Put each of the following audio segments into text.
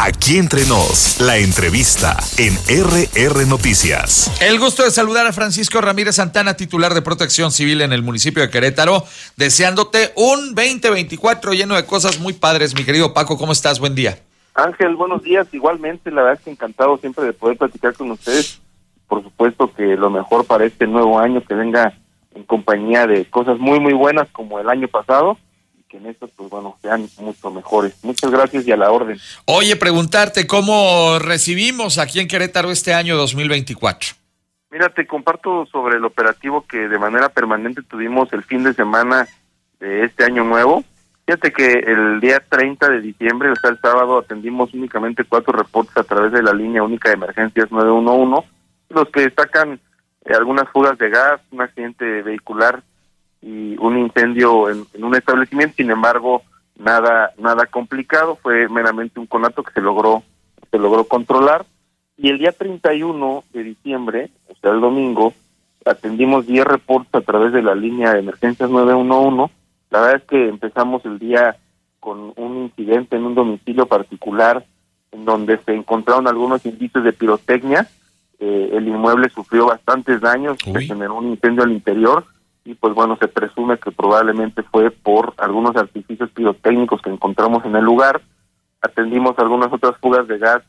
Aquí entre nos, la entrevista en RR Noticias. El gusto de saludar a Francisco Ramírez Santana, titular de Protección Civil en el municipio de Querétaro, deseándote un 2024 lleno de cosas muy padres. Mi querido Paco, ¿cómo estás? Buen día. Ángel, buenos días. Igualmente, la verdad es que encantado siempre de poder platicar con ustedes. Por supuesto que lo mejor para este nuevo año, que venga en compañía de cosas muy, muy buenas como el año pasado, y que en esto, pues bueno, sean mucho mejores. Muchas gracias y a la orden. Oye, preguntarte, ¿cómo recibimos aquí en Querétaro este año 2024? Mira, te comparto sobre el operativo que de manera permanente tuvimos el fin de semana de este año nuevo. Fíjate que el día 30 de diciembre, o sea, el sábado, atendimos únicamente 4 reportes a través de la línea única de emergencias 911, los que destacan algunas fugas de gas, un accidente vehicular y un incendio en un establecimiento. Sin embargo, nada complicado, fue meramente un conato que se logró controlar. Y el día 31 de diciembre, o sea, el domingo, atendimos 10 reportes a través de la línea de emergencias 911. La verdad es que empezamos el día con un incidente en un domicilio particular en donde se encontraron algunos indicios de pirotecnia. El inmueble sufrió bastantes daños, se generó un incendio al interior y pues bueno, se presume que probablemente fue por algunos artificios pirotécnicos que encontramos en el lugar. Atendimos algunas otras fugas de gas,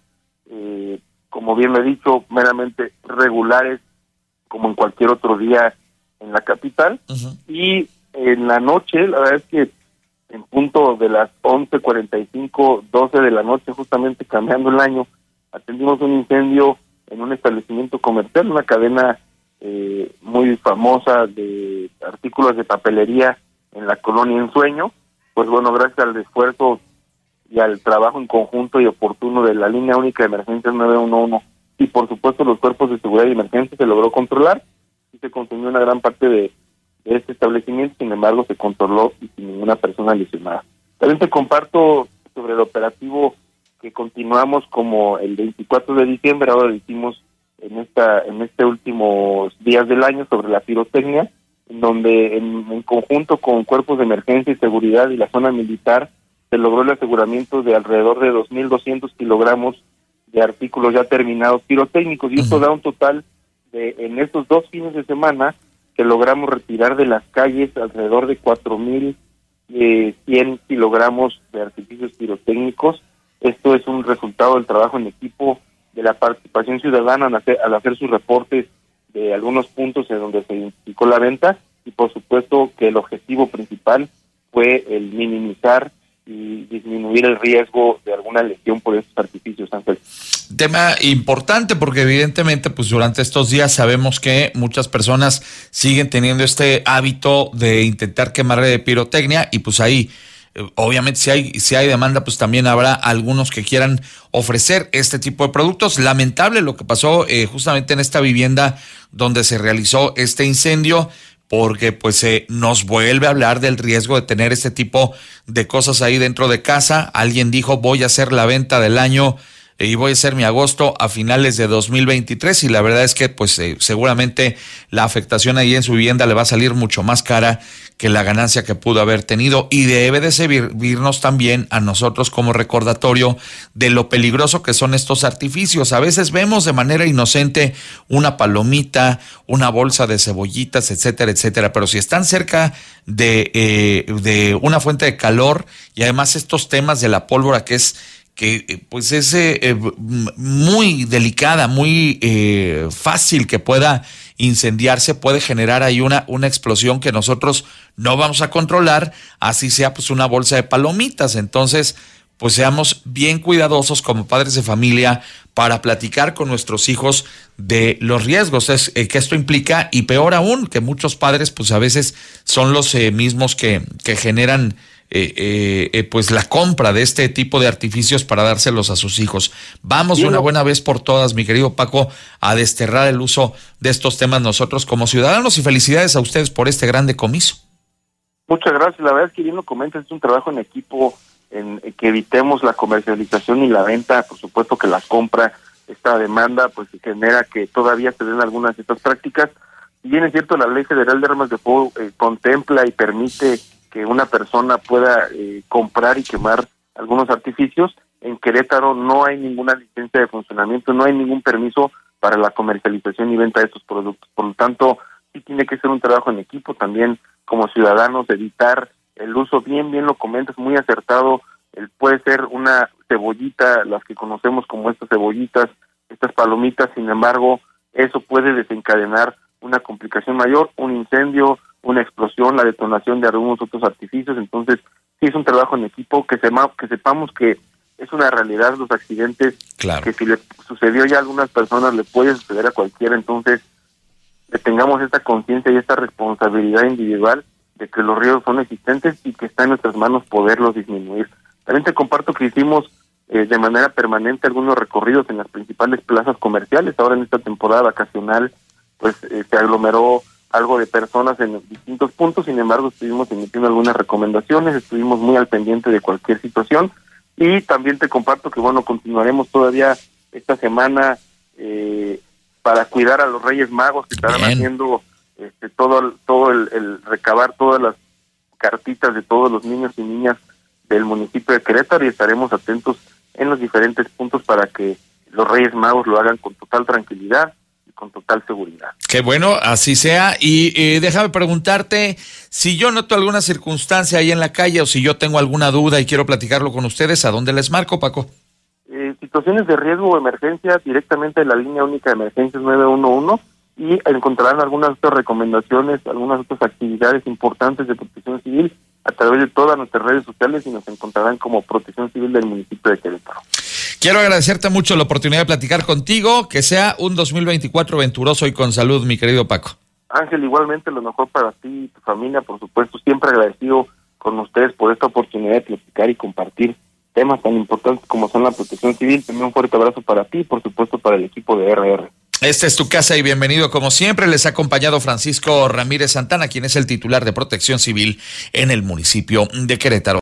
como bien lo he dicho, meramente regulares, como en cualquier otro día en la capital. Y en la noche, la verdad es que en punto de las 11:45, 12 de la noche, justamente cambiando el año, atendimos un incendio en un establecimiento comercial, una cadena muy famosa de artículos de papelería en la colonia Ensueño. Pues bueno, gracias al esfuerzo y al trabajo en conjunto y oportuno de la línea única de emergencias 911 y por supuesto los cuerpos de seguridad y emergencia, se logró controlar y se consumió una gran parte de este establecimiento. Sin embargo, se controló y sin ninguna persona lesionada. También te comparto sobre el operativo que continuamos como el 24 de diciembre, ahora lo hicimos en este últimos días del año, sobre la pirotecnia, en donde en conjunto con cuerpos de emergencia y seguridad y la zona militar, se logró el aseguramiento de alrededor de 2,200 kilogramos de artículos ya terminados pirotécnicos, y esto da un total de, en estos 2 fines de semana, que logramos retirar de las calles alrededor de 4,100 kilogramos de artificios pirotécnicos. Esto es un resultado del trabajo en equipo, de la participación ciudadana al hacer sus reportes de algunos puntos en donde se identificó la venta, y por supuesto que el objetivo principal fue el minimizar y disminuir el riesgo de alguna lesión por estos artificios, Ángel. Tema importante porque evidentemente pues durante estos días sabemos que muchas personas siguen teniendo este hábito de intentar quemar de pirotecnia y pues ahí obviamente si hay demanda pues también habrá algunos que quieran ofrecer este tipo de productos. Lamentable lo que pasó justamente en esta vivienda donde se realizó este incendio, porque pues nos vuelve a hablar del riesgo de tener este tipo de cosas ahí dentro de casa. Alguien dijo, voy a hacer la venta del año y voy a hacer mi agosto a finales de 2023, y la verdad es que pues seguramente la afectación ahí en su vivienda le va a salir mucho más cara que la ganancia que pudo haber tenido, y debe de servirnos también a nosotros como recordatorio de lo peligroso que son estos artificios. A veces vemos de manera inocente una palomita, una bolsa de cebollitas, etcétera, etcétera, pero si están cerca de una fuente de calor, y además estos temas de la pólvora que pues es muy delicada, muy fácil que pueda incendiarse, puede generar ahí una explosión que nosotros no vamos a controlar, así sea pues una bolsa de palomitas. Entonces pues seamos bien cuidadosos como padres de familia para platicar con nuestros hijos de los riesgos que esto implica, y peor aún, que muchos padres pues a veces son los mismos que generan pues la compra de este tipo de artificios para dárselos a sus hijos. Vamos de una buena vez por todas, mi querido Paco, a desterrar el uso de estos temas nosotros como ciudadanos, y felicidades a ustedes por este gran decomiso. Muchas gracias. La verdad es que bien lo comentas, es un trabajo en equipo en que evitemos la comercialización y la venta. Por supuesto que la compra, esta demanda pues genera que todavía se den algunas de estas prácticas. Si bien es cierto, la Ley Federal de Armas de Fuego contempla y permite que una persona pueda comprar y quemar algunos artificios, en Querétaro no hay ninguna licencia de funcionamiento, no hay ningún permiso para la comercialización y venta de estos productos. Por lo tanto, sí tiene que ser un trabajo en equipo también como ciudadanos, evitar el uso, bien lo comentas, muy acertado, puede ser una cebollita, las que conocemos como estas cebollitas, estas palomitas, sin embargo, eso puede desencadenar una complicación mayor, un incendio, una explosión, la detonación de algunos otros artificios. Entonces, sí es un trabajo en equipo, que sepamos que es una realidad los accidentes, claro, que si le sucedió ya a algunas personas, le puede suceder a cualquiera. Entonces, que tengamos esta conciencia y esta responsabilidad individual de que los riesgos son existentes y que está en nuestras manos poderlos disminuir. También te comparto que hicimos de manera permanente algunos recorridos en las principales plazas comerciales. Ahora en esta temporada vacacional, pues se aglomeró algo de personas en distintos puntos, sin embargo estuvimos emitiendo algunas recomendaciones, estuvimos muy al pendiente de cualquier situación, y también te comparto que bueno, continuaremos todavía esta semana para cuidar a los Reyes Magos, que estarán haciendo todo el recabar todas las cartitas de todos los niños y niñas del municipio de Querétaro, y estaremos atentos en los diferentes puntos para que los Reyes Magos lo hagan con total tranquilidad y con total seguridad. Qué bueno, así sea. Y déjame preguntarte, si yo noto alguna circunstancia ahí en la calle o si yo tengo alguna duda y quiero platicarlo con ustedes, ¿a dónde les marco, Paco? Situaciones de riesgo o emergencia, directamente en la línea única de emergencias 911, y encontrarán algunas otras recomendaciones, algunas otras actividades importantes de Protección Civil a través de todas nuestras redes sociales, y nos encontrarán como Protección Civil del municipio de Querétaro. Quiero agradecerte mucho la oportunidad de platicar contigo, que sea un 2024 venturoso y con salud, mi querido Paco. Ángel, igualmente lo mejor para ti y tu familia, por supuesto, siempre agradecido con ustedes por esta oportunidad de platicar y compartir temas tan importantes como son la Protección Civil. También un fuerte abrazo para ti y por supuesto para el equipo de RR. Esta es tu casa y bienvenido como siempre. Les ha acompañado Francisco Ramírez Santana, quien es el titular de Protección Civil en el municipio de Querétaro.